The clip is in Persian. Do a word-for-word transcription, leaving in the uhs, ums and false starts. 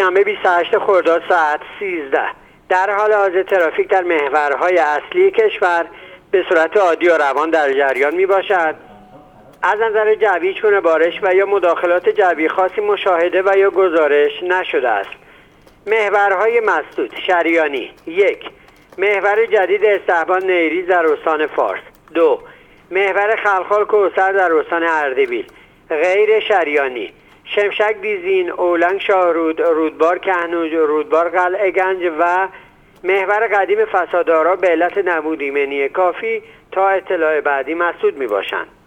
دوشنبه بیست و هشتم خرداد ساعت سیزده. در حال حاضر ترافیک در محورهای اصلی کشور به صورت عادی و روان در جریان می باشد. از نظر جوی هیچگونه بارش و یا مداخلات جوی خاصی مشاهده و یا گزارش نشده است. محورهای مسدود: شریانی یک، محور جدید استحبان نیریز در استان فارس. دو، محور خلخال کوثر در استان اردبیل. غیر شریانی: شمشک بیزین، اولنگ شاهرود، رودبار کهنوج، رودبار قلعه گنج و محور قدیم فسادارا به علت نبود ایمنی کافی تا اطلاع بعدی مسدود می باشند.